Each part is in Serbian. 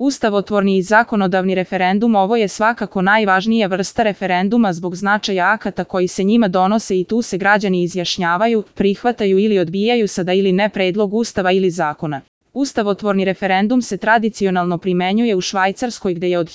Ustavotvorni i zakonodavni referendum ovo je svakako najvažnija vrsta referenduma zbog značaja akata koji se njima donose i tu se građani izjašnjavaju, prihvataju ili odbijaju sa da ili ne predlog ustava ili zakona. Ustavotvorni referendum se tradicionalno primenjuje u Švajcarskoj gde je od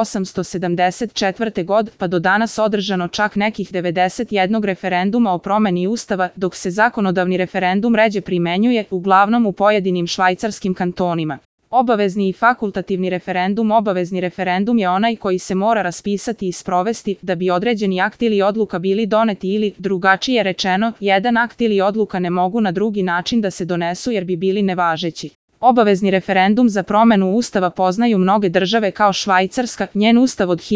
1874. godine pa do danas održano čak nekih 91 referenduma o promeni ustava, dok se zakonodavni referendum ređe primenjuje, uglavnom u pojedinim švajcarskim kantonima. Obavezni i fakultativni referendum. Obavezni referendum je onaj koji se mora raspisati i sprovesti da bi određeni akt ili odluka bili doneti ili, drugačije rečeno, jedan akt ili odluka ne mogu na drugi način da se donesu jer bi bili nevažeći. Obavezni referendum za promenu ustava poznaju mnoge države kao Švajcarska, njen ustav od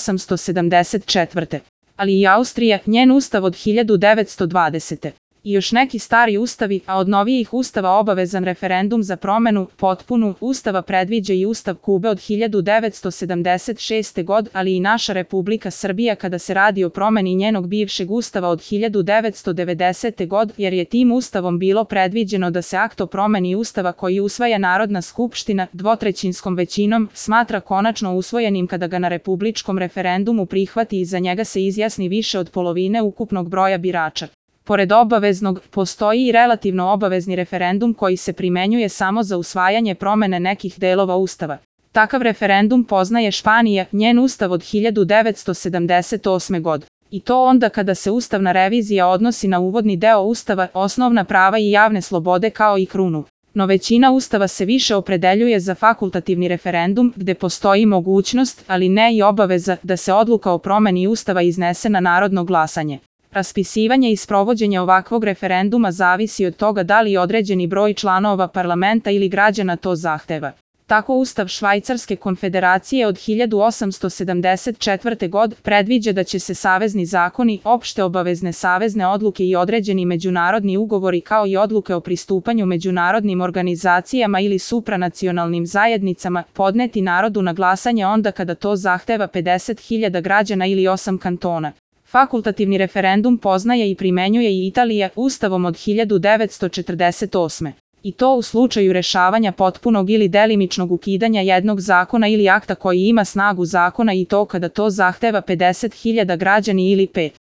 1874. ali i Austrija, njen ustav od 1920. I još neki stari ustavi, a od novijih ustava obavezan referendum za promenu potpunu ustava predviđa i ustav Kube od 1976. godine, ali i naša Republika Srbija kada se radi o promeni njenog bivšeg ustava od 1990. godine, jer je tim ustavom bilo predviđeno da se akt o promeni ustava koji usvaja Narodna skupština dvotrećinskom većinom smatra konačno usvojenim kada ga na republičkom referendumu prihvati i za njega se izjasni više od polovine ukupnog broja birača. Pored obaveznog, postoji i relativno obavezni referendum koji se primenjuje samo za usvajanje promene nekih delova ustava. Takav referendum poznaje Španija, njen ustav od 1978. godine. I to onda kada se ustavna revizija odnosi na uvodni deo ustava, osnovna prava i javne slobode kao i krunu. No većina ustava se više opredeljuje za fakultativni referendum gde postoji mogućnost, ali ne i obaveza, da se odluka o promeni ustava iznese na narodno glasanje. Raspisivanje i sprovođenje ovakvog referenduma zavisi od toga da li određeni broj članova parlamenta ili građana to zahteva. Tako Ustav Švajcarske konfederacije od 1874. godine predviđa da će se savezni zakoni, opšte obavezne savezne odluke i određeni međunarodni ugovori kao i odluke o pristupanju međunarodnim organizacijama ili supranacionalnim zajednicama podneti narodu na glasanje onda kada to zahteva 50.000 građana ili 8 kantona. Fakultativni referendum poznaje i primenjuje i Italija ustavom od 1948. I to u slučaju rešavanja potpunog ili delimičnog ukidanja jednog zakona ili akta koji ima snagu zakona i to kada to zahteva 50.000 građani ili 5.